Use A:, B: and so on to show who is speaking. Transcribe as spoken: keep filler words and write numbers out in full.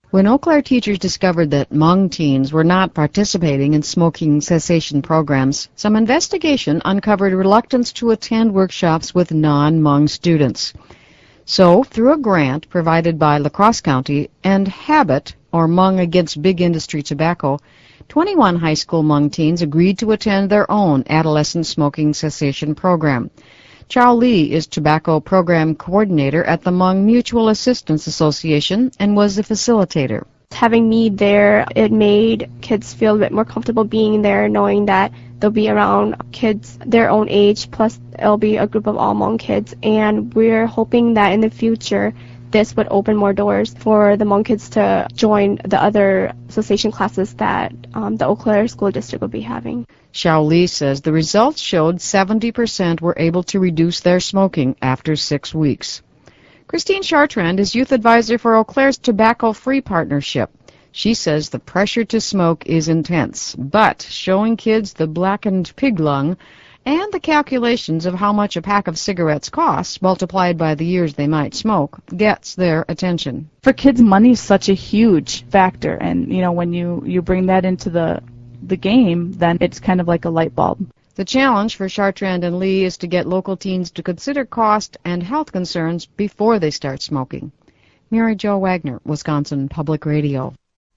A: When Eau Claire teachers discovered that Hmong teens were not participating in smoking cessation programs, some investigation uncovered reluctance to attend workshops with non-Hmong students. So, through a grant provided by La Crosse County and HABIT, or Hmong Against Big Industry Tobacco, twenty-one high school Hmong teens agreed to attend their own adolescent smoking cessation program. Chow Lee is Tobacco Program Coordinator at the Hmong Mutual Assistance Association and was the facilitator.
B: Having me there, it made kids feel a bit more comfortable being there, knowing that they'll be around kids their own age, plus it'll be a group of all Hmong kids. And we're hoping that in the future, this would open more doors for the Hmong kids to join the other cessation classes that um, the Eau Claire School District will be having.
A: Xiao Li says the results showed seventy percent were able to reduce their smoking after six weeks. Christine Chartrand is youth advisor for Eau Claire's Tobacco Free Partnership. She says the pressure to smoke is intense, but showing kids the blackened pig lung and the calculations of how much a pack of cigarettes costs, multiplied by the years they might smoke, gets their attention.
C: For kids, money is such a huge factor, and you know when you, you bring that into the the game, then it's kind of like a light bulb.
A: The challenge for Chartrand and Lee is to get local teens to consider cost and health concerns before they start smoking. Mary Jo Wagner, Wisconsin Public Radio.